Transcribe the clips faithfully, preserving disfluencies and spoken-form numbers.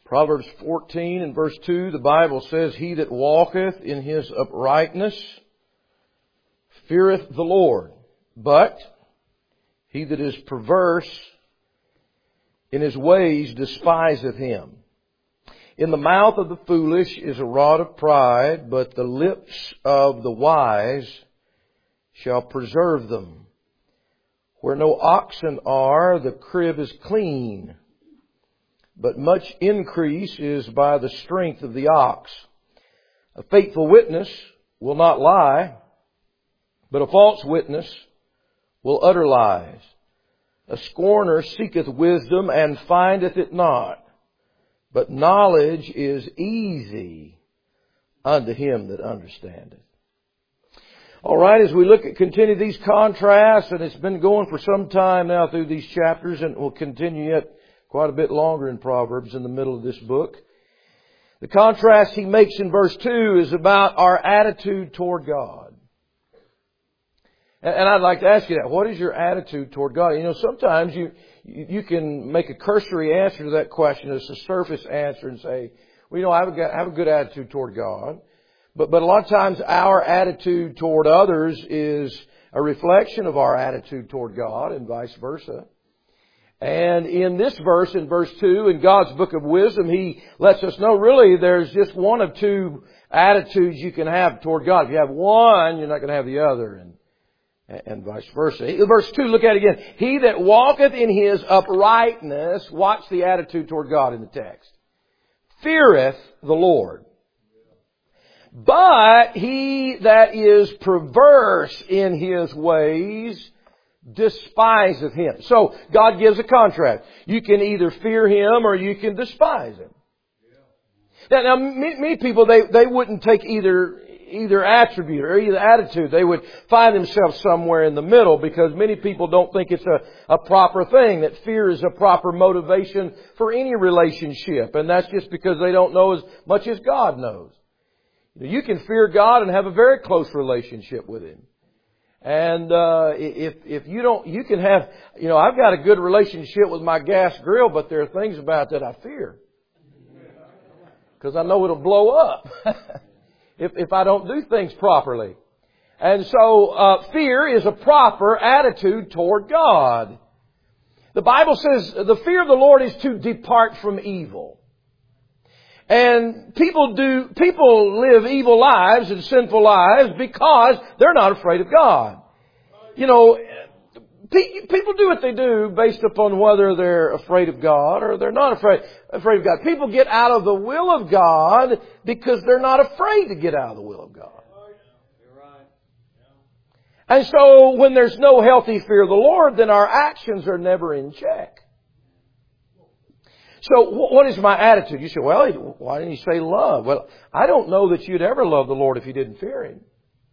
Proverbs fourteen and verse two, the Bible says, He that walketh in his uprightness feareth the Lord, but he that is perverse in his ways despiseth Him. In the mouth of the foolish is a rod of pride, but the lips of the wise shall preserve them. Where no oxen are, the crib is clean, but much increase is by the strength of the ox. A faithful witness will not lie, but a false witness will utter lies. A scorner seeketh wisdom and findeth it not, but knowledge is easy unto him that understandeth. All right, as we look at continue these contrasts, and it's been going for some time now through these chapters, and will continue yet quite a bit longer in Proverbs in the middle of this book. The contrast he makes in verse two is about our attitude toward God. And I'd like to ask you that. What is your attitude toward God? You know, sometimes you you can make a cursory answer to that question as a surface answer and say, well, you know, I have a, I have a good attitude toward God. But, but a lot of times our attitude toward others is a reflection of our attitude toward God and vice versa. And in this verse, in verse two, in God's book of wisdom, He lets us know really there's just one of two attitudes you can have toward God. If you have one, you're not going to have the other. And And vice versa. Verse two, look at it again. He that walketh in his uprightness, watch the attitude toward God in the text, feareth the Lord. But he that is perverse in his ways despiseth Him. So God gives a contrast. You can either fear Him or you can despise Him. Now, now many people, they, they wouldn't take either either attribute or either attitude. They would find themselves somewhere in the middle, because many people don't think it's a, a proper thing, that fear is a proper motivation for any relationship. And that's just because they don't know as much as God knows. You can fear God and have a very close relationship with Him. And uh if if you don't, you can have, you know, I've got a good relationship with my gas grill, but there are things about that I fear. Because I know it'll blow up. If, if I don't do things properly. And so, uh, fear is a proper attitude toward God. The Bible says the fear of the Lord is to depart from evil. And people do, people live evil lives and sinful lives because they're not afraid of God. You know, people do what they do based upon whether they're afraid of God or they're not afraid, afraid of God. People get out of the will of God because they're not afraid to get out of the will of God. And so when there's no healthy fear of the Lord, then our actions are never in check. So what is my attitude? You say, well, why didn't He say love? Well, I don't know that you'd ever love the Lord if you didn't fear Him.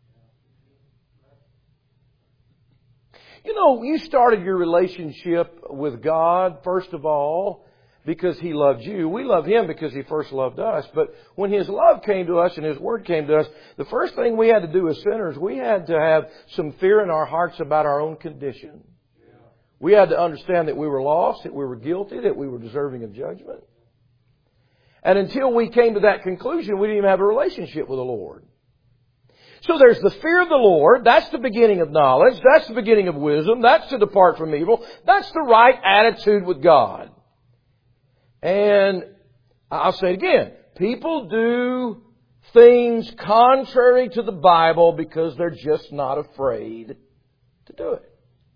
You know, you started your relationship with God, first of all, because He loved you. We love Him because He first loved us. But when His love came to us and His Word came to us, the first thing we had to do as sinners, we had to have some fear in our hearts about our own condition. We had to understand that we were lost, that we were guilty, that we were deserving of judgment. And until we came to that conclusion, we didn't even have a relationship with the Lord. So there's the fear of the Lord. That's the beginning of knowledge. That's the beginning of wisdom. That's to depart from evil. That's the right attitude with God. And I'll say it again. People do things contrary to the Bible because they're just not afraid to do it.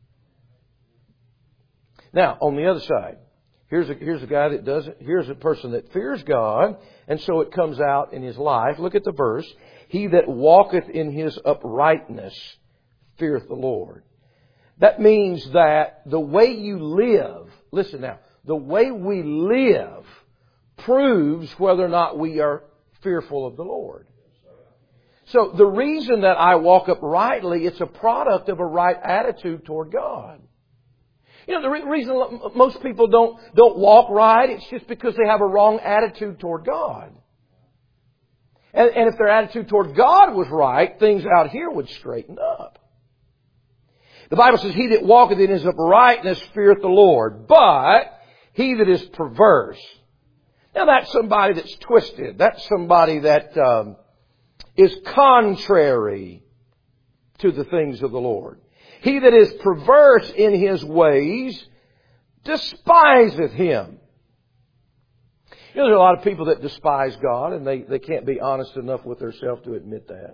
Now, on the other side, here's a, here's a guy that doesn't, here's a person that fears God, and so it comes out in his life. Look at the verse. He that walketh in his uprightness feareth the Lord. That means that the way you live, listen now, the way we live proves whether or not we are fearful of the Lord. So the reason that I walk uprightly, it's a product of a right attitude toward God. You know, the re- reason most people don't, don't walk right, it's just because they have a wrong attitude toward God. And, and if their attitude toward God was right, things out here would straighten up. The Bible says, He that walketh in his uprightness feareth the Lord, but he that is perverse. Now that's somebody that's twisted. That's somebody that um, is contrary to the things of the Lord. He that is perverse in his ways despiseth Him. You know, there are a lot of people that despise God, and they, they can't be honest enough with themselves to admit that.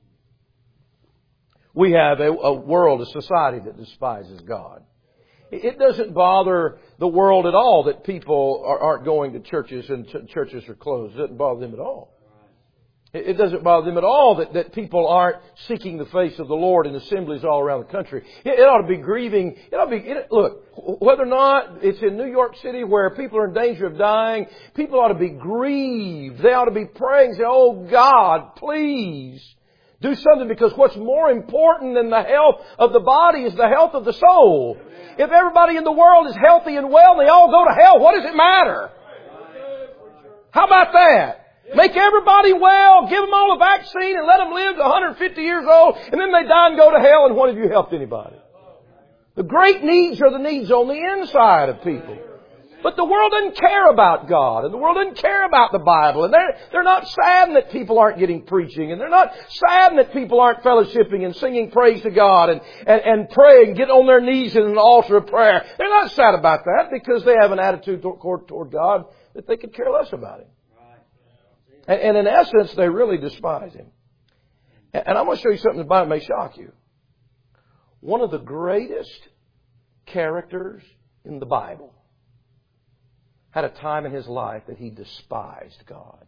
We have a, a world, a society that despises God. It doesn't bother the world at all that people are, aren't going to churches and ch- churches are closed. It doesn't bother them at all. It, it doesn't bother them at all that, that people aren't seeking the face of the Lord in assemblies all around the country. It, it ought to be grieving. It ought to be, it, look, whether or not it's in New York City where people are in danger of dying, people ought to be grieved. They ought to be praying, say, "Oh God, please do something," because what's more important than the health of the body is the health of the soul. If everybody in the world is healthy and well and they all go to hell, what does it matter? How about that? Make everybody well, give them all a vaccine and let them live to one hundred fifty years old, and then they die and go to hell, and what have you helped anybody? The great needs are the needs on the inside of people. But the world doesn't care about God, and the world doesn't care about the Bible, and they're, they're not saddened that people aren't getting preaching, and they're not saddened that people aren't fellowshipping and singing praise to God and, and, and praying, get on their knees in an altar of prayer. They're not sad about that because they have an attitude toward, toward God that they could care less about Him. And, and in essence, they really despise Him. And, and I'm going to show you something the Bible may shock you. One of the greatest characters in the Bible had a time in his life that he despised God.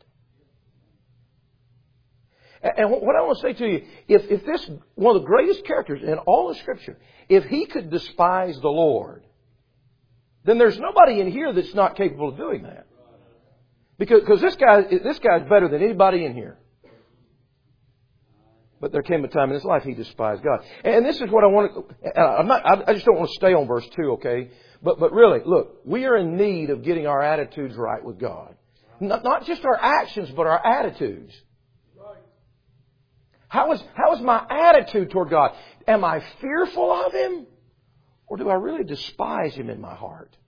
And what I want to say to you, if, if this, one of the greatest characters in all of Scripture, if he could despise the Lord, then there's nobody in here that's not capable of doing that. Because, because this guy, this guy's better than anybody in here. But there came a time in his life he despised God. And this is what I want to, I'm not, I just don't want to stay on verse two, okay? But, but really, look, we are in need of getting our attitudes right with God. Not, not just our actions, but our attitudes. How is, how is my attitude toward God? Am I fearful of Him? Or do I really despise Him in my heart?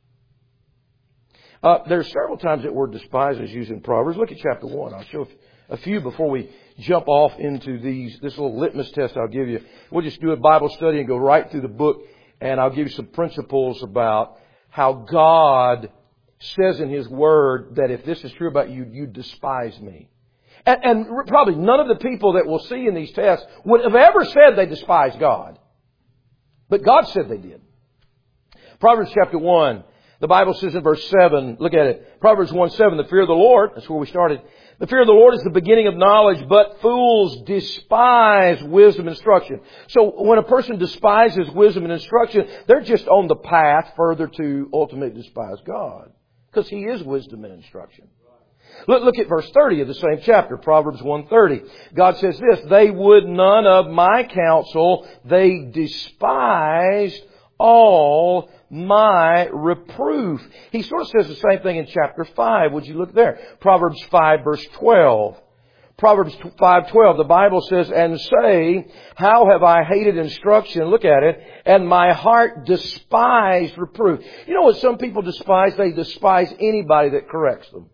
Uh, there are several times that word despise is used in Proverbs. Look at chapter one. I'll show a few before we jump off into these, this little litmus test I'll give you. We'll just do a Bible study and go right through the book, and I'll give you some principles about how God says in His Word that if this is true about you, you despise me. And, and probably none of the people that we'll see in these tests would have ever said they despise God. But God said they did. Proverbs chapter one, the Bible says in verse seven, look at it. Proverbs one seven, the fear of the Lord, that's where we started. The fear of the Lord is the beginning of knowledge, but fools despise wisdom and instruction. So when a person despises wisdom and instruction, they're just on the path further to ultimately despise God. Because He is wisdom and instruction. Look, look at verse thirty of the same chapter, Proverbs one thirty. God says this, "They would none of my counsel, they despised all my reproof." He sort of says the same thing in chapter five. Would you look there? Proverbs five verse twelve. Proverbs five twelve, the Bible says, "And say, how have I hated instruction," look at it, "and my heart despised reproof." You know what some people despise? They despise anybody that corrects them.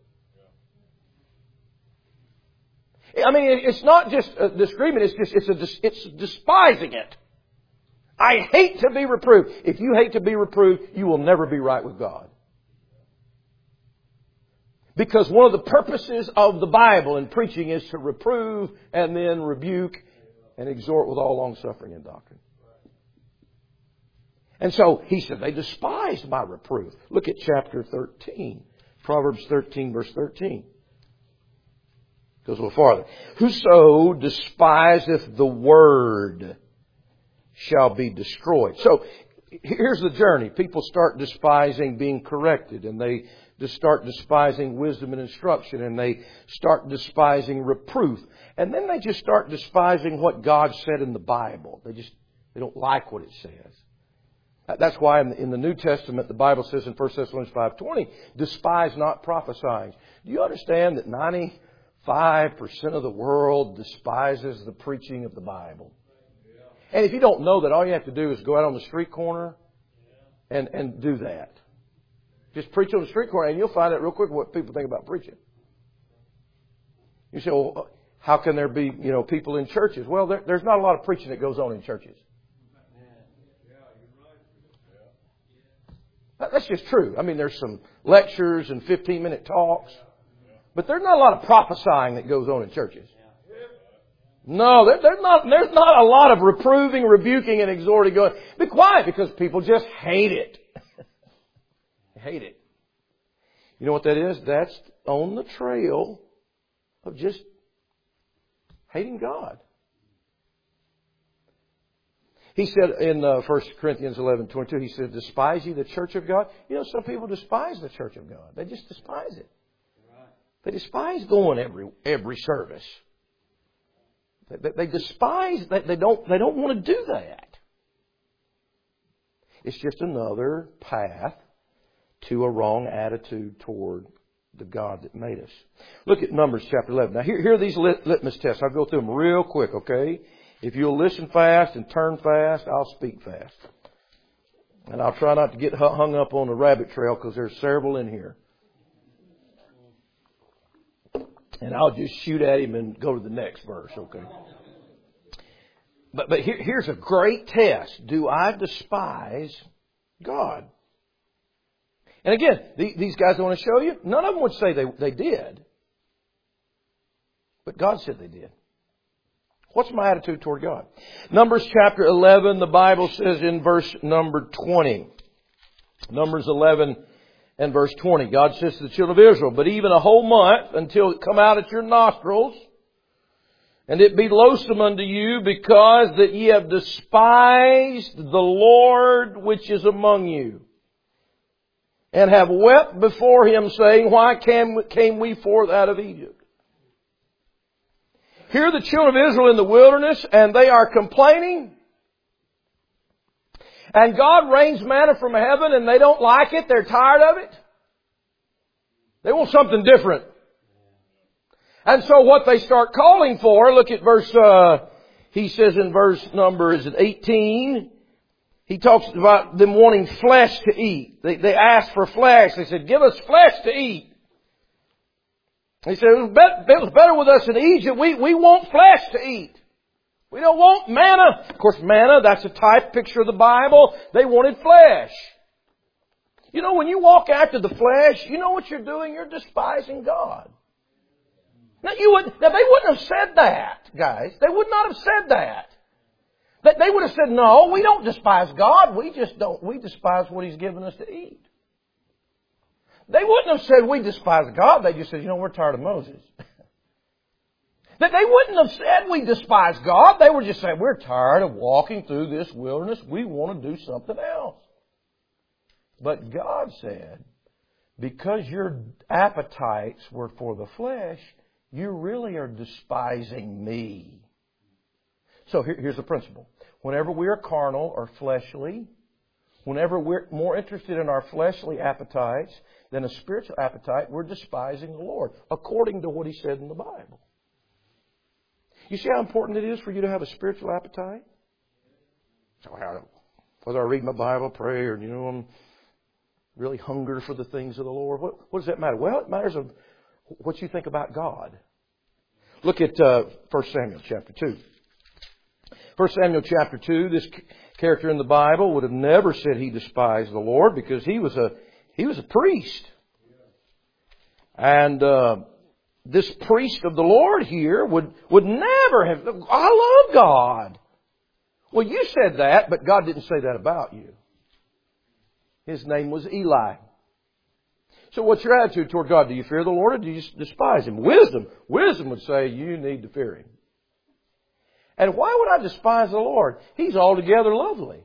I mean, it's not just a disagreement, it's just, it's a, it's despising it. I hate to be reproved. If you hate to be reproved, you will never be right with God. Because one of the purposes of the Bible and preaching is to reprove and then rebuke and exhort with all long suffering and doctrine. And so he said, they despised my reproof. Look at chapter thirteen. Proverbs thirteen verse thirteen. Goes a little farther. "Whoso despiseth the word shall be destroyed." So here's the journey. People start despising being corrected, and they just start despising wisdom and instruction, and they start despising reproof. And then they just start despising what God said in the Bible. They just, they don't like what it says. That's why in the, in the New Testament, the Bible says in First Thessalonians five twenty, "Despise not prophesying." Do you understand that ninety-five percent of the world despises the preaching of the Bible? And if you don't know that, all you have to do is go out on the street corner and, and do that. Just preach on the street corner and you'll find out real quick what people think about preaching. You say, well, how can there be, you know, people in churches? Well, there, there's not a lot of preaching that goes on in churches. That's just true. I mean, there's some lectures and fifteen-minute talks. But there's not a lot of prophesying that goes on in churches. No, there, there's not, there's not a lot of reproving, rebuking, and exhorting going. Be quiet, because people just hate it. Hate it. You know what that is? That's on the trail of just hating God. He said in uh, First Corinthians eleven twenty-two, he said, despise ye the church of God? You know, some people despise the church of God. They just despise it. They despise going every every service. They, they, they despise, they, they don't they don't want to do that. It's just another path to a wrong attitude toward the God that made us. Look at Numbers chapter eleven. Now here, here are these lit, litmus tests. I'll go through them real quick, okay? If you'll listen fast and turn fast, I'll speak fast. And I'll try not to get hung up on the rabbit trail, because there's several in here. And I'll just shoot at him and go to the next verse, okay? But, but here, here's a great test. Do I despise God? And again, these guys I want to show you, none of them would say they, they did. But God said they did. What's my attitude toward God? Numbers chapter eleven, the Bible says in verse number twenty. Numbers eleven and verse twenty. God says to the children of Israel, but even a whole month until it come out at your nostrils, and it be loathsome unto you, because that ye have despised the Lord which is among you, and have wept before Him, saying, why came, came we forth out of Egypt? Here are the children of Israel in the wilderness, and they are complaining. And God rains manna from heaven, and they don't like it. They're tired of it. They want something different. And so what they start calling for, look at verse, uh, he says in verse number, is it eighteen? He talks about them wanting flesh to eat. They, they asked for flesh. They said, give us flesh to eat. He said, it was, better, it was better with us in Egypt. We, we want flesh to eat. We don't want manna. Of course, manna, that's a type picture of the Bible. They wanted flesh. You know, when you walk after the flesh, you know what you're doing? You're despising God. Now, you would, now they wouldn't have said that, guys. They would not have said that. They would have said, no, we don't despise God. We just don't, we despise what He's given us to eat. They wouldn't have said we despise God. They just said, you know, we're tired of Moses. That they wouldn't have said we despise God. They were just saying, we're tired of walking through this wilderness. We want to do something else. But God said, because your appetites were for the flesh, you really are despising me. So here, here's the principle. Whenever we are carnal or fleshly, whenever we're more interested in our fleshly appetites than a spiritual appetite, we're despising the Lord, according to what He said in the Bible. You see how important it is for you to have a spiritual appetite? So whether I read my Bible, pray, or, you know, I'm really hungry for the things of the Lord, what, what does that matter? Well, it matters of what you think about God. Look at uh, First Samuel chapter two. First Samuel chapter two, this character in the Bible would have never said he despised the Lord, because he was a he was a priest. And uh, this priest of the Lord here would, would never have, I love God. Well, you said that, but God didn't say that about you. His name was Eli. So what's your attitude toward God? Do you fear the Lord, or do you despise Him? Wisdom. Wisdom would say you need to fear Him. And why would I despise the Lord? He's altogether lovely.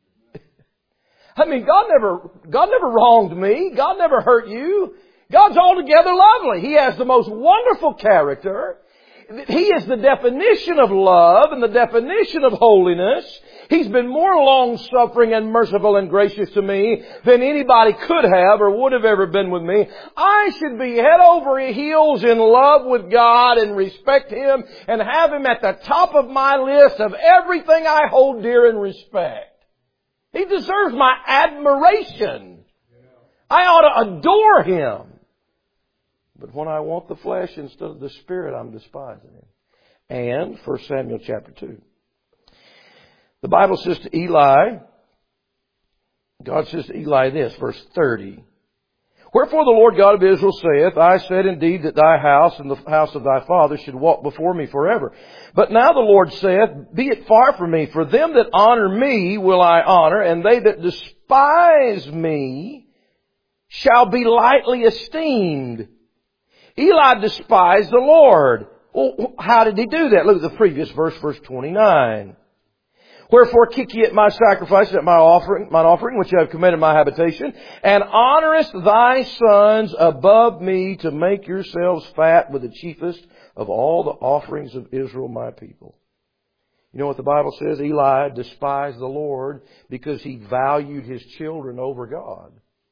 I mean, God never, God never wronged me. God never hurt you. God's altogether lovely. He has the most wonderful character. He is the definition of love and the definition of holiness. He's been more long-suffering and merciful and gracious to me than anybody could have or would have ever been with me. I should be head over heels in love with God and respect Him and have Him at the top of my list of everything I hold dear and respect. He deserves my admiration. I ought to adore Him. But when I want the flesh instead of the Spirit, I'm despising Him. And First Samuel chapter two. The Bible says to Eli, God says to Eli this, verse thirty. Wherefore the Lord God of Israel saith, I said indeed that thy house and the house of thy father should walk before me forever. But now the Lord saith, be it far from me, for them that honor me will I honor, and they that despise me shall be lightly esteemed. Eli despised the Lord. Well, how did he do that? Look at the previous verse, verse twenty-nine. Wherefore kick ye at my sacrifice, at my offering, mine offering, which I have commanded my habitation, and honorest thy sons above me to make yourselves fat with the chiefest of all the offerings of Israel, my people. You know what the Bible says? Eli despised the Lord because he valued his children over God.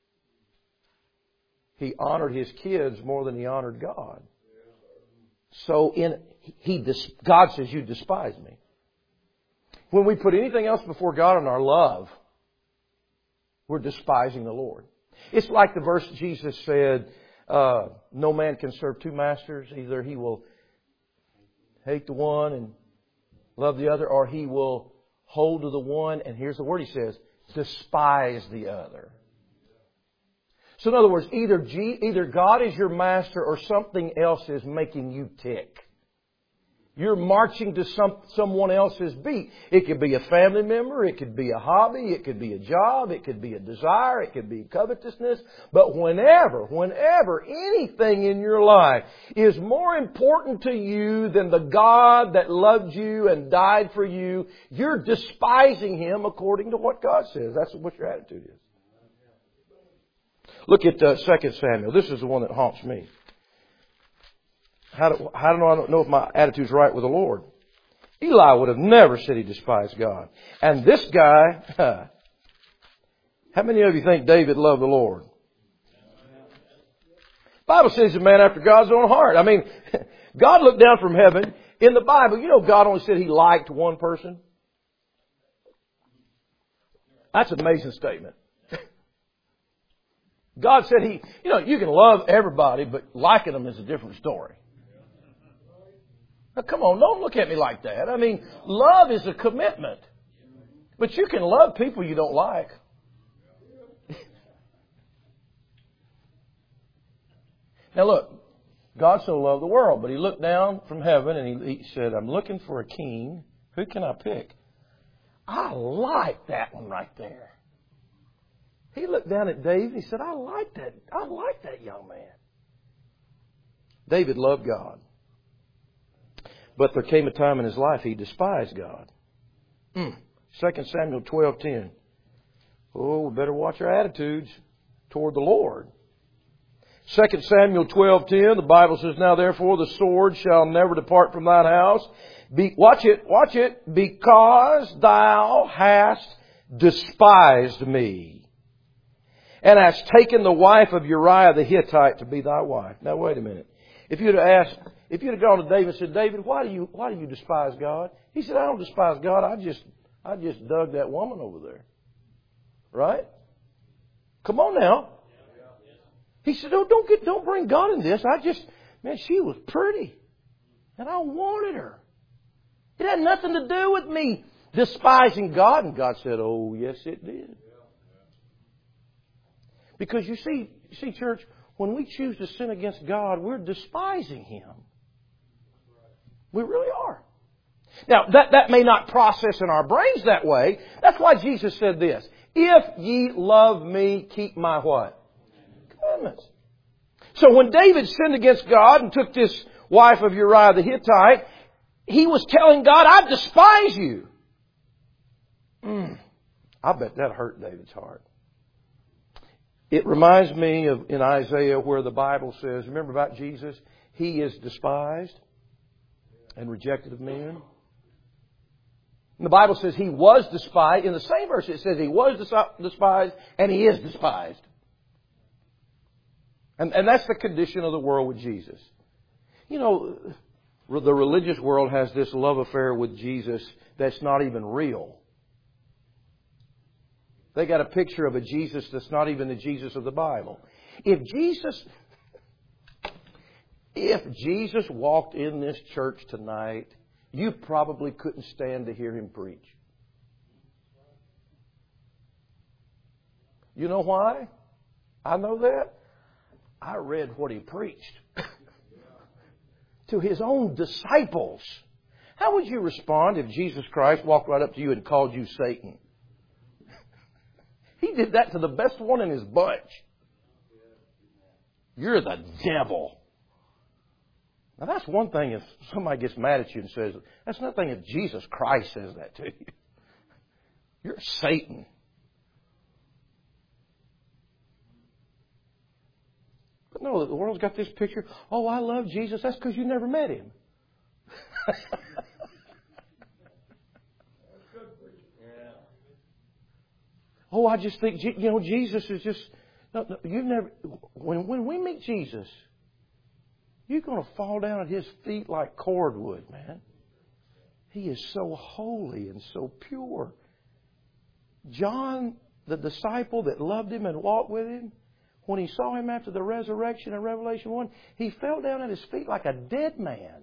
He honored his kids more than he honored God. So in he God says, you despise me. When we put anything else before God in our love, we're despising the Lord. It's like the verse Jesus said, uh, no man can serve two masters. Either he will hate the one and love the other, or he will hold to the one, and here's the word he says, despise the other. So in other words, either G, either God is your master or something else is making you tick. You're marching to some someone else's beat. It could be a family member. It could be a hobby. It could be a job. It could be a desire. It could be covetousness. But whenever, whenever anything in your life is more important to you than the God that loved you and died for you, you're despising Him according to what God says. That's what your attitude is. Look at uh, Second Samuel. This is the one that haunts me. How do, how do I know if my attitude's right with the Lord? Eli would have never said he despised God. And this guy, huh, how many of you think David loved the Lord? The Bible says he's a man after God's own heart. I mean, God looked down from heaven. In the Bible, you know God only said He liked one person. That's an amazing statement. God said He, you know, you can love everybody, but liking them is a different story. Now, come on, don't look at me like that. I mean, love is a commitment. But you can love people you don't like. Now look, God so loved the world, but He looked down from heaven and He, he said, I'm looking for a king. Who can I pick? I like that one right there. He looked down at David and He said, I like that. I like that young man. David loved God. But there came a time in his life he despised God. Mm. Second Samuel twelve ten. Oh, we better watch our attitudes toward the Lord. Second Samuel twelve ten, the Bible says, now therefore the sword shall never depart from thine house. Be, watch it, watch it, because thou hast despised me, and hast taken the wife of Uriah the Hittite to be thy wife. Now wait a minute. If you'd have asked, if you'd have gone to David and said, David, why do you, why do you despise God? He said, I don't despise God. I just, I just dug that woman over there. Right? Come on now. He said, oh, don't get, don't bring God in this. I just, man, she was pretty. And I wanted her. It had nothing to do with me despising God. And God said, oh, yes, it did. Because you see, you see, church, when we choose to sin against God, we're despising Him. We really are. Now, that, that may not process in our brains that way. That's why Jesus said this. If ye love me, keep my what? Commandments. So when David sinned against God and took this wife of Uriah the Hittite, he was telling God, I despise you. Mm, I bet that hurt David's heart. It reminds me of in Isaiah where the Bible says, remember about Jesus? He is despised and rejected of men. And the Bible says He was despised. In the same verse it says He was despised and He is despised. And, and that's the condition of the world with Jesus. You know, the religious world has this love affair with Jesus that's not even real. They got a picture of a Jesus that's not even the Jesus of the Bible. If Jesus, if Jesus walked in this church tonight, you probably couldn't stand to hear Him preach. You know why? I know that. I read what He preached to His own disciples. How would you respond if Jesus Christ walked right up to you and called you Satan? He did that to the best one in His bunch. You're the devil. Now that's one thing if somebody gets mad at you and says, that's another thing if Jesus Christ says that to you. You're Satan. But no, the world's got this picture. Oh, I love Jesus. That's because you never met Him. Oh, I just think, you know, Jesus is just... No, no, you've never... When, when we meet Jesus, you're going to fall down at His feet like cordwood, man. He is so holy and so pure. John, the disciple that loved Him and walked with Him, when he saw Him after the resurrection in Revelation one, he fell down at His feet like a dead man.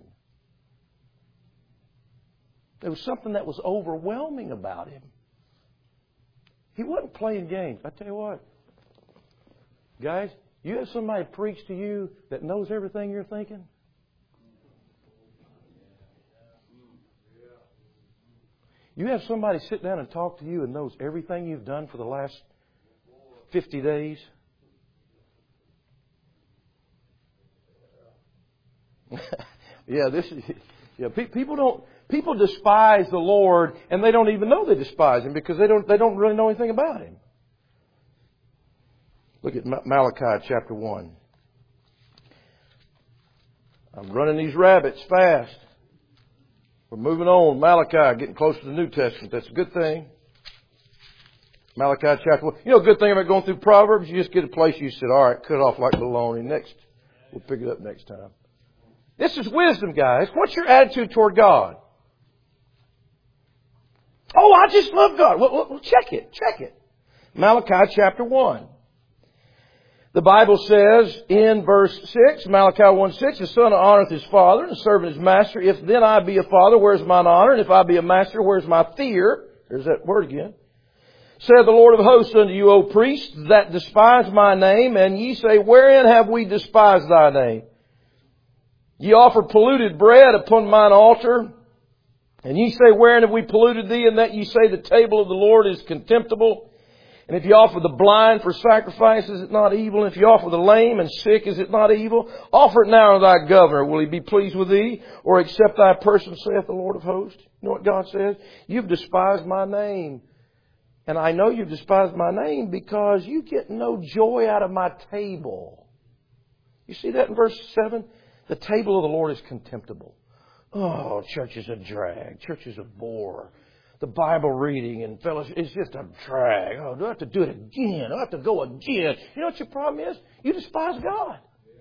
There was something that was overwhelming about Him. He wasn't playing games. I tell you what, guys, you have somebody preach to you that knows everything you're thinking? You have somebody sit down and talk to you and knows everything you've done for the last fifty days? yeah, this is, yeah, pe- people don't, people despise the Lord and they don't even know they despise Him because they don't, they don't really know anything about Him. Look at Malachi chapter one. I'm running these rabbits fast. We're moving on. Malachi, getting close to the New Testament. That's a good thing. Malachi chapter one. You know, a good thing about going through Proverbs, you just get a place you said, all right, cut it off like baloney. Next, we'll pick it up next time. This is wisdom, guys. What's your attitude toward God? Oh, I just love God. Well, well, check it. Check it. Malachi chapter one. The Bible says in verse six, Malachi one six, the son honoreth his father and the servant his master. If then I be a father, where's mine honor? And if I be a master, where's my fear? There's that word again. Said the Lord of hosts unto you, O priests, that despise my name, and ye say, wherein have we despised thy name? Ye offer polluted bread upon mine altar. And ye say, wherein have we polluted thee? And that ye say, the table of the Lord is contemptible. And if you offer the blind for sacrifice, is it not evil? And if you offer the lame and sick, is it not evil? Offer it now unto thy governor. Will he be pleased with thee? Or accept thy person, saith the Lord of hosts? You know what God says? You've despised my name. And I know you've despised my name because you get no joy out of my table. You see that in verse seven? The table of the Lord is contemptible. Oh, church is a drag. Church is a bore. The Bible reading and fellowship is just a drag. Oh, do I have to do it again? Do I have to go again? You know what your problem is? You despise God.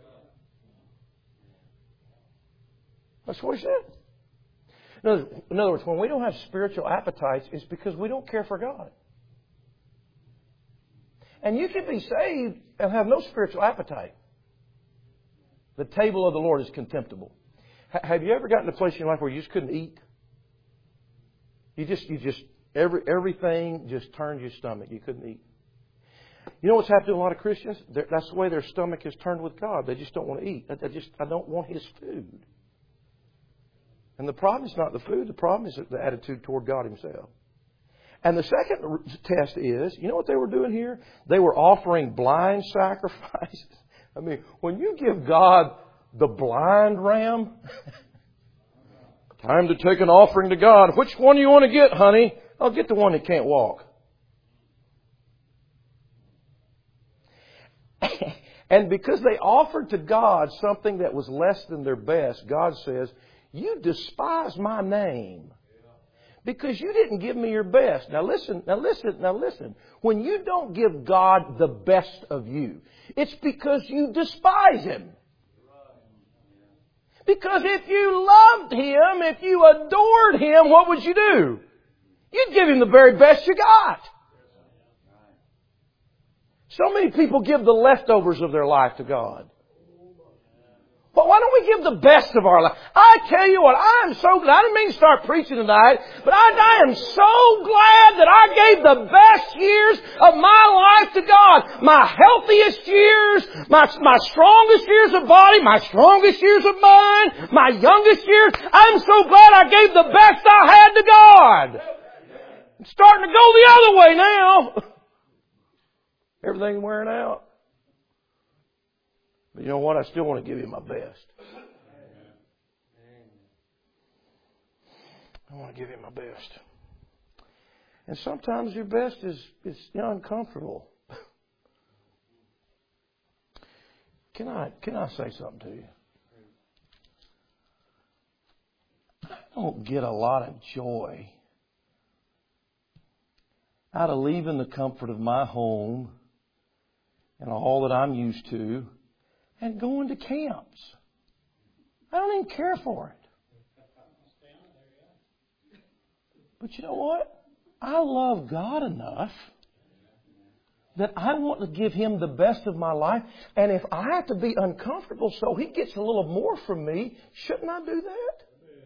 That's what he said. In other, in other words, when we don't have spiritual appetites, it's because we don't care for God. And you can be saved and have no spiritual appetite. The table of the Lord is contemptible. H- have you ever gotten to a place in your life where you just couldn't eat? You just, you just, every, everything just turned your stomach. You couldn't eat. You know what's happened to a lot of Christians? They're, that's the way their stomach is turned with God. They just don't want to eat. I, I just, I don't want His food. And the problem is not the food. The problem is the attitude toward God Himself. And the second test is, you know what they were doing here? They were offering blind sacrifices. I mean, when you give God the blind ram, time to take an offering to God. Which one do you want to get, honey? I'll get the one that can't walk. And because they offered to God something that was less than their best, God says, you despise my name. Because you didn't give me your best. Now listen, now listen, now listen. When you don't give God the best of you, it's because you despise Him. Because if you loved Him, if you adored Him, what would you do? You'd give Him the very best you got. So many people give the leftovers of their life to God. But why don't we give the best of our life? I tell you what, I am so glad. I didn't mean to start preaching tonight, but I, I am so glad that I gave the best years of my life to God. My healthiest years, my, my strongest years of body, my strongest years of mind, my youngest years. I'm so glad I gave the best I had to God. It's starting to go the other way now. Everything's wearing out. But you know what? I still want to give you my best. I want to give you my best. And sometimes your best is, is uncomfortable. Can I, can I say something to you? I don't get a lot of joy out of leaving the comfort of my home and all that I'm used to and going to camps. I don't even care for it. But you know what? I love God enough that I want to give Him the best of my life. And if I have to be uncomfortable so He gets a little more from me, shouldn't I do that?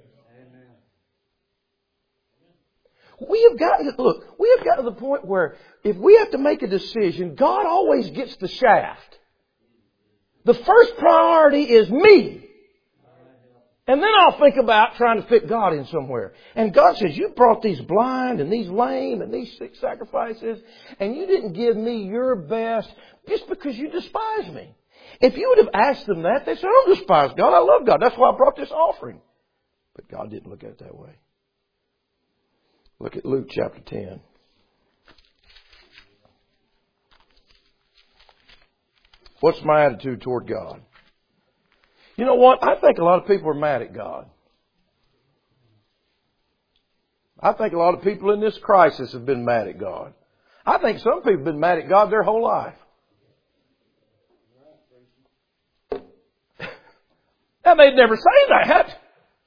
We have gotten to, look, we have gotten to the point where if we have to make a decision, God always gets the shaft. The first priority is me. And then I'll think about trying to fit God in somewhere. And God says, you brought these blind and these lame and these sick sacrifices, and you didn't give me your best just because you despise me. If you would have asked them that, they said, I don't despise God. I love God. That's why I brought this offering. But God didn't look at it that way. Look at Luke chapter ten. What's my attitude toward God? You know what? I think a lot of people are mad at God. I think a lot of people in this crisis have been mad at God. I think some people have been mad at God their whole life. And they'd never say that.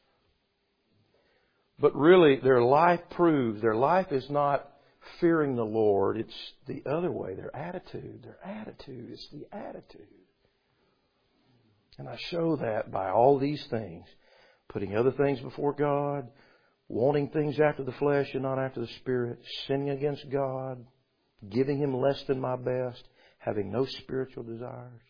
But really, their life proves their life is not fearing the Lord. It's the other way. Their attitude. Their attitude. It's the attitude. And I show that by all these things. Putting other things before God. Wanting things after the flesh and not after the Spirit. Sinning against God. Giving Him less than my best. Having no spiritual desires.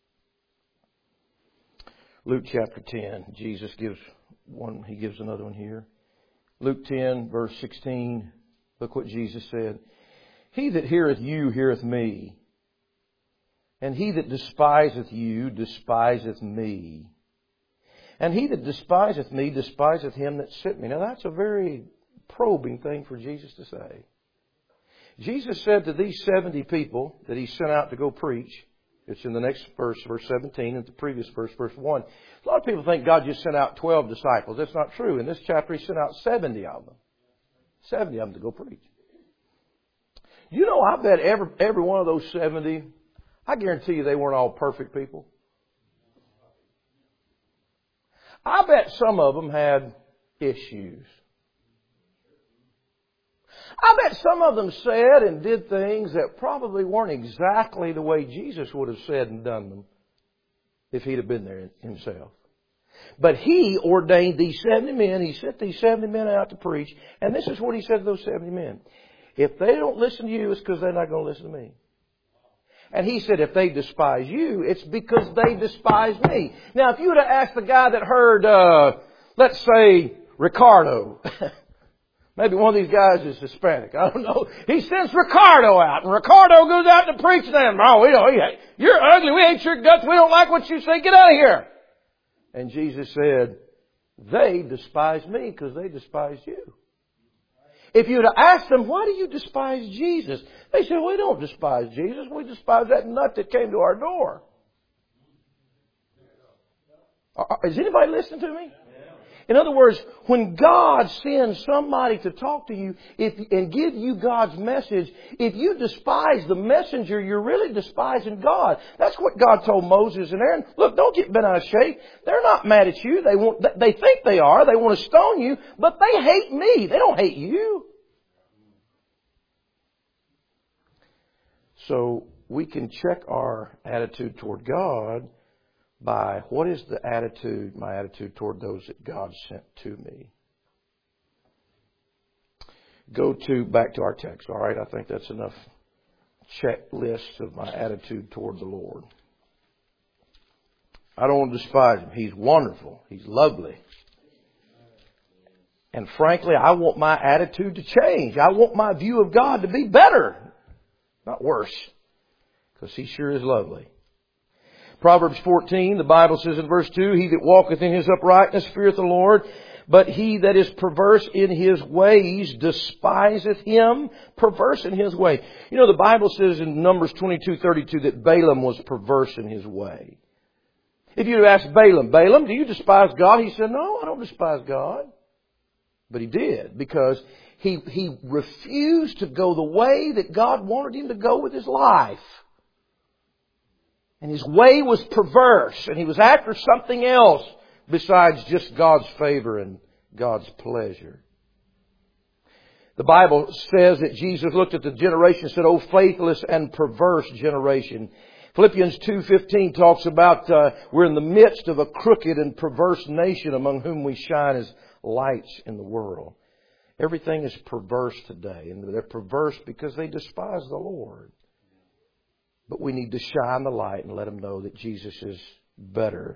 Luke chapter ten. Jesus gives one. He gives another one here. Luke ten verse sixteen. Look what Jesus said. He that heareth you heareth me. And he that despiseth you despiseth me. And he that despiseth me despiseth him that sent me. Now that's a very probing thing for Jesus to say. Jesus said to these seventy people that He sent out to go preach. It's in the next verse, verse seventeen, and the previous verse, verse one. A lot of people think God just sent out twelve disciples. That's not true. In this chapter, He sent out seventy of them. seventy of them to go preach. You know, I bet every, every one of those seventy, I guarantee you they weren't all perfect people. I bet some of them had issues. I bet some of them said and did things that probably weren't exactly the way Jesus would have said and done them if He'd have been there Himself. But He ordained these seventy men. He sent these seventy men out to preach. And this is what He said to those seventy men. If they don't listen to you, it's because they're not going to listen to me. And He said, if they despise you, it's because they despise me. Now, if you would have asked the guy that heard, uh, let's say, Ricardo. Maybe one of these guys is Hispanic. I don't know. He sends Ricardo out. And Ricardo goes out to preach to them. Oh, we don't, you're ugly. We hate your guts. We don't like what you say. Get out of here. And Jesus said, they despise me because they despise you. If you'd have asked them, why do you despise Jesus? They said, we don't despise Jesus. We despise that nut that came to our door. Is anybody listening to me? In other words, when God sends somebody to talk to you if, and give you God's message, if you despise the messenger, you're really despising God. That's what God told Moses and Aaron. Look, don't get bent out of shape. They're not mad at you. They want, they think they are. They want to stone you, but they hate me. They don't hate you. So we can check our attitude toward God by what is the attitude, my attitude toward those that God sent to me. Go to, back to our text, all right? I think that's enough checklist of my attitude toward the Lord. I don't want to despise Him. He's wonderful. He's lovely. And frankly, I want my attitude to change. I want my view of God to be better, not worse, because He sure is lovely. Proverbs fourteen, the Bible says in verse two, He that walketh in his uprightness feareth the Lord, but he that is perverse in his ways despiseth Him. Perverse in his way. You know, the Bible says in Numbers twenty-two thirty-two that Balaam was perverse in his way. If you ask Balaam, Balaam, do you despise God? He said, no, I don't despise God. But he did, because he, he refused to go the way that God wanted him to go with his life. And his way was perverse, and he was after something else besides just God's favor and God's pleasure. The Bible says that Jesus looked at the generation and said, "O faithless and perverse generation." Philippians two fifteen talks about uh, we're in the midst of a crooked and perverse nation among whom we shine as lights in the world. Everything is perverse today, and they're perverse because they despise the Lord. But we need to shine the light and let them know that Jesus is better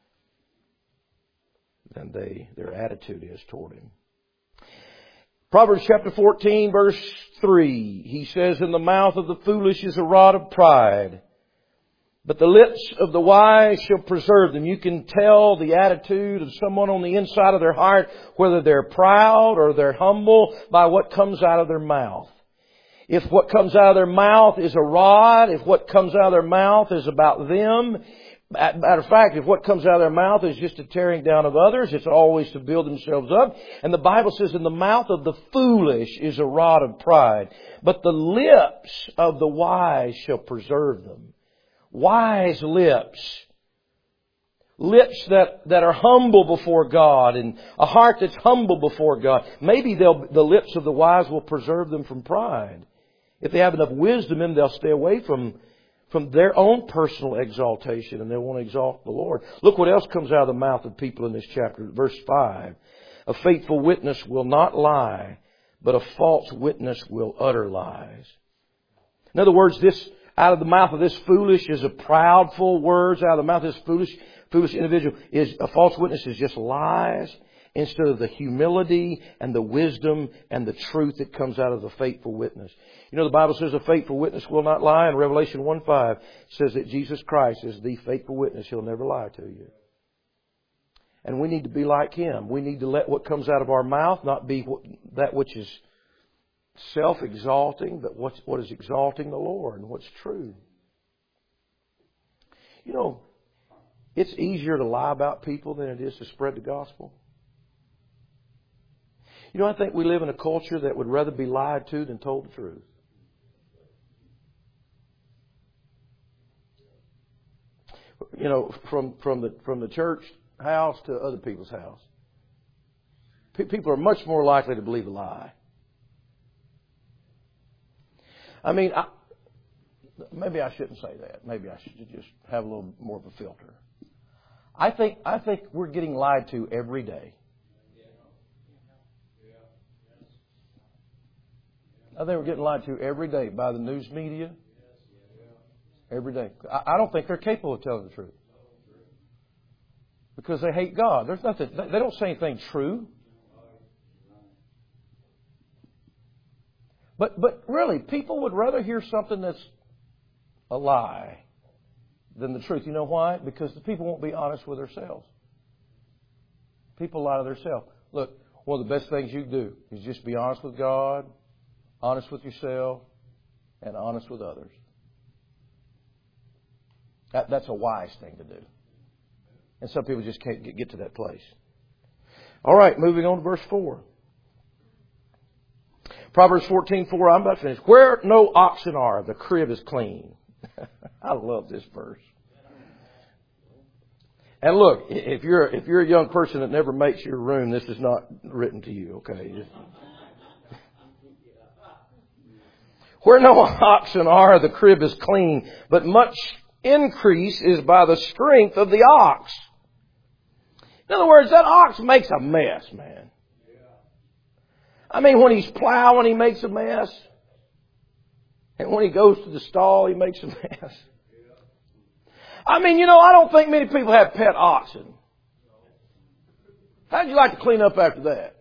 than they their attitude is toward Him. Proverbs chapter fourteen, verse three, he says, "In the mouth of the foolish is a rod of pride, but the lips of the wise shall preserve them." You can tell the attitude of someone on the inside of their heart, whether they're proud or they're humble, by what comes out of their mouth. If what comes out of their mouth is a rod, if what comes out of their mouth is about them, matter of fact, if what comes out of their mouth is just a tearing down of others, it's always to build themselves up. And the Bible says, in the mouth of the foolish is a rod of pride, but the lips of the wise shall preserve them. Wise lips. Lips that, that are humble before God, and a heart that's humble before God. Maybe they'll, the lips of the wise will preserve them from pride. If they have enough wisdom in them, they'll stay away from, from their own personal exaltation, and they'll want to exalt the Lord. Look what else comes out of the mouth of people in this chapter. Verse five. "A faithful witness will not lie, but a false witness will utter lies." In other words, this out of the mouth of this foolish is a proudful words. Out of the mouth of this foolish, foolish individual is a false witness is just lies, instead of the humility and the wisdom and the truth that comes out of the faithful witness. You know, the Bible says a faithful witness will not lie. And Revelation one five says that Jesus Christ is the faithful witness. He'll never lie to you. And we need to be like Him. We need to let what comes out of our mouth not be that which is self-exalting, but what's, what is exalting the Lord and what's true. You know, it's easier to lie about people than it is to spread the gospel. You know, I think we live in a culture that would rather be lied to than told the truth. You know, from, from the from the church house to other people's house. People are much more likely to believe a lie. I mean, I, maybe I shouldn't say that. Maybe I should just have a little more of a filter. I think I think we're getting lied to every day. I think we're getting lied to every day by the news media. Every day. I, I don't think they're capable of telling the truth. Because they hate God. There's nothing. They don't say anything true. But but really, people would rather hear something that's a lie than the truth. You know why? Because the people won't be honest with themselves. People lie to themselves. Look, one of the best things you can do is just be honest with God, honest with yourself, and honest with others. That, that's a wise thing to do. And some people just can't get, get to that place. All right, moving on to verse four. Proverbs fourteen four, I'm about to finish. "Where no oxen are, the crib is clean." I love this verse. And look, if you're if you're a young person that never makes your room, this is not written to you, okay? Just... Where no oxen are, the crib is clean, but much increase is by the strength of the ox. In other words, that ox makes a mess, man. I mean, when he's plowing, he makes a mess. And when he goes to the stall, he makes a mess. I mean, you know, I don't think many people have pet oxen. How'd you like to clean up after that?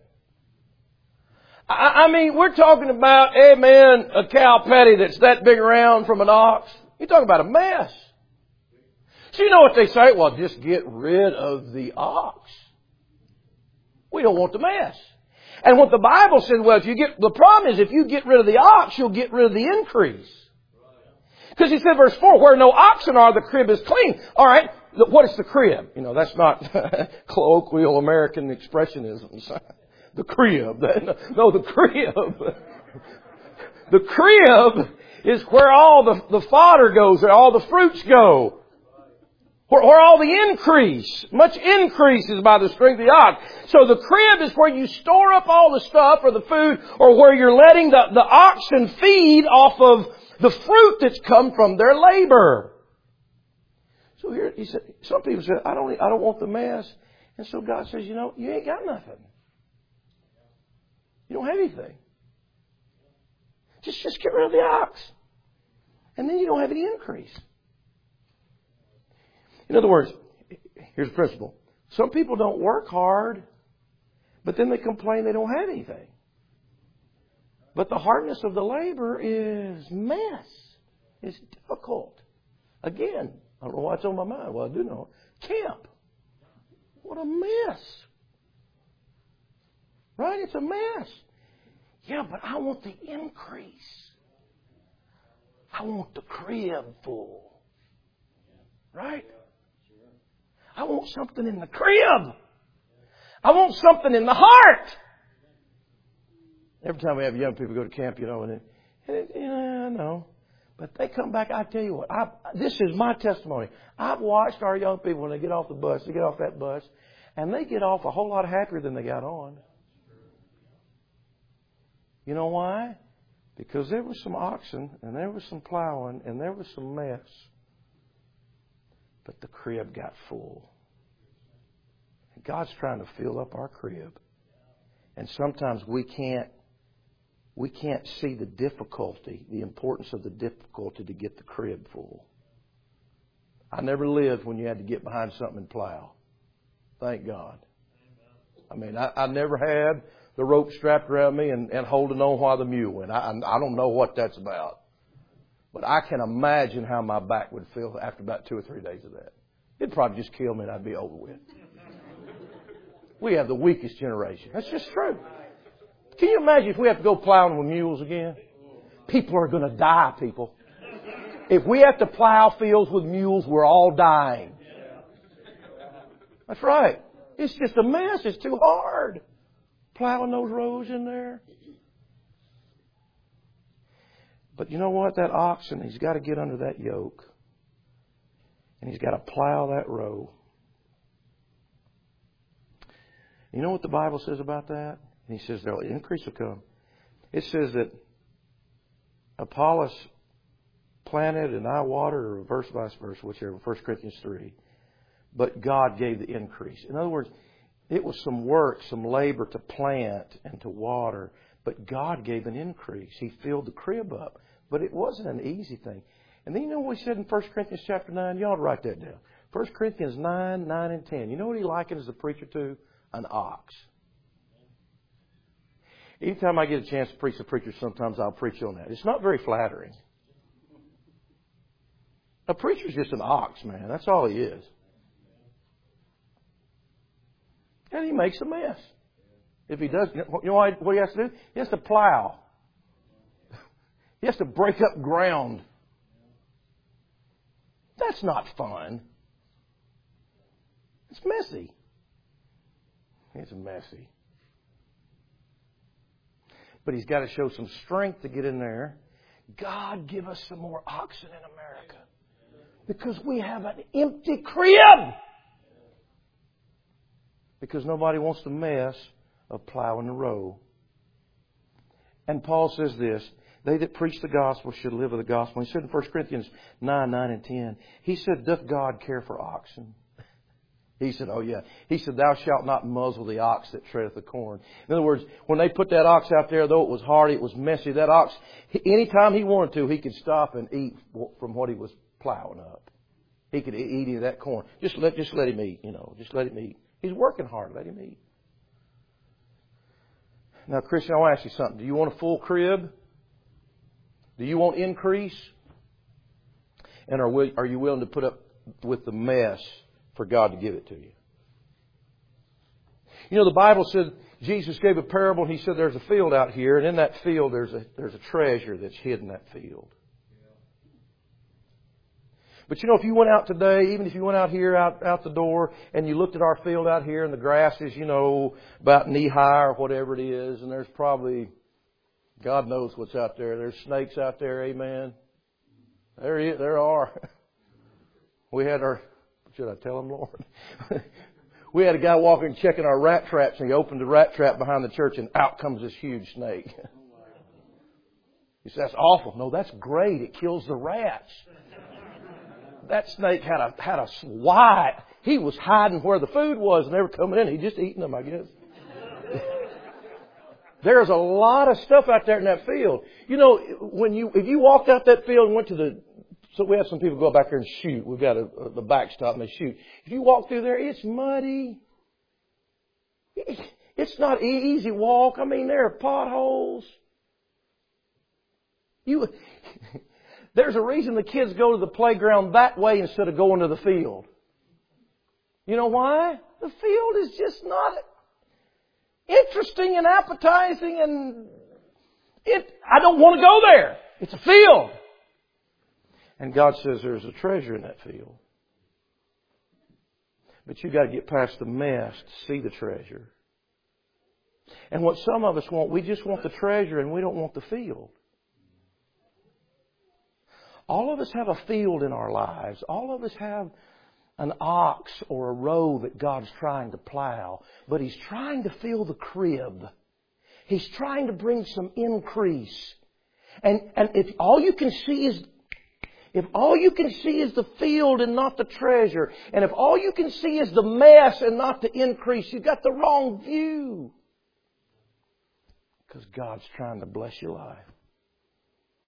I, I mean, we're talking about, hey man, a cow patty that's that big around from an ox. You're talking about a mess. So you know what they say? Well, just get rid of the ox. We don't want the mess. And what the Bible said, well, if you get, the problem is if you get rid of the ox, you'll get rid of the increase. Because he said, verse four, where no oxen are, the crib is clean. All right, what is the crib? You know, that's not colloquial American expressionisms. The crib. No, the crib. The crib is where all the, the fodder goes, where all the fruits go. Where, where all the increase, much increase is by the strength of the ox. So the crib is where you store up all the stuff or the food, or where you're letting the, the oxen feed off of the fruit that's come from their labor. So here, he said, some people say, I don't, I don't want the mess. And so God says, you know, you ain't got nothing. You don't have anything. Just, just get rid of the ox. And then you don't have any increase. In other words, here's the principle. Some people don't work hard, but then they complain they don't have anything. But the hardness of the labor is mess. It's difficult. Again, I don't know why it's on my mind. Well, I do know. Camp. What a mess. Right? It's a mess. Yeah, but I want the increase. I want the crib full. Right? I want something in the crib. I want something in the heart. Every time we have young people go to camp, you know, and, it, and it, yeah, I know. But they come back, I tell you what, I, this is my testimony. I've watched our young people when they get off the bus, they get off that bus, and they get off a whole lot happier than they got on. You know why? Because there was some oxen, and there was some plowing, and there was some mess. But the crib got full. And God's trying to fill up our crib. And sometimes we can't we can't see the difficulty, the importance of the difficulty to get the crib full. I never lived when you had to get behind something and plow. Thank God. I mean, I, I never had the rope strapped around me and, and holding on while the mule went. I, I don't know what that's about. But I can imagine how my back would feel after about two or three days of that. It'd probably just kill me and I'd be over with. We have the weakest generation. That's just true. Can you imagine if we have to go plowing with mules again? People are going to die, people. If we have to plow fields with mules, we're all dying. That's right. It's just a mess. It's too hard. Plowing those rows in there. But you know what? That oxen, he's got to get under that yoke. And he's got to plow that row. You know what the Bible says about that? And he says there'll increase will come. It says that Apollos planted and I watered, or verse vice versa, whichever, First Corinthians three. But God gave the increase. In other words, it was some work, some labor to plant and to water. But God gave an increase. He filled the crib up. But it wasn't an easy thing. And then you know what he said in First Corinthians chapter nine? You ought to write that down. First Corinthians nine, nine and ten. You know what he likens the preacher to? An ox. Anytime I get a chance to preach to preachers, sometimes I'll preach on that. It's not very flattering. A preacher's just an ox, man. That's all he is. And he makes a mess. If he does, you know what he has to do? He has to plow. He has to break up ground. That's not fun. It's messy. It's messy. But he's got to show some strength to get in there. God, give us some more oxen in America. Because we have an empty crib. Because nobody wants the mess of plowing the row. And Paul says this. They that preach the gospel should live of the gospel. He said in First Corinthians nine, nine and ten, He said, doth God care for oxen? He said, oh yeah. He said, thou shalt not muzzle the ox that treadeth the corn. In other words, when they put that ox out there, though it was hardy, it was messy, that ox, anytime he wanted to, he could stop and eat from what he was plowing up. He could eat any of that corn. Just let, just let him eat, you know. Just let him eat. He's working hard. Let him eat. Now, Christian, I'll ask you something. Do you want a full crib? Do you want increase? And are, we, are you willing to put up with the mess for God to give it to you? You know, the Bible said, Jesus gave a parable and He said there's a field out here, and in that field there's a, there's a treasure that's hid in that field. But you know, if you went out today, even if you went out here, out, out the door, and you looked at our field out here, and the grass is, you know, about knee high or whatever it is, and there's probably, God knows what's out there. There's snakes out there, amen. There is, there are. We had our, should I tell them, Lord? We had a guy walking checking our rat traps, and he opened the rat trap behind the church, and out comes this huge snake. He says, that's awful. No, that's great. It kills the rats. That snake had a had a wide. He was hiding where the food was, and they were coming in. He just eating them, I guess. There's a lot of stuff out there in that field. You know, when you if you walked out that field and went to the, so we have some people go back there and shoot. We've got a, a the backstop and they shoot. If you walk through there, it's muddy. It's not an easy walk. I mean, there are potholes. You. There's a reason the kids go to the playground that way instead of going to the field. You know why? The field is just not interesting and appetizing, and it, I don't want to go there. It's a field. And God says there's a treasure in that field. But you've got to get past the mess to see the treasure. And what some of us want, we just want the treasure and we don't want the field. All of us have a field in our lives. All of us have an ox or a row that God's trying to plow. But He's trying to fill the crib. He's trying to bring some increase. And, and if all you can see is, if all you can see is the field and not the treasure, and if all you can see is the mess and not the increase, you've got the wrong view. Because God's trying to bless your life.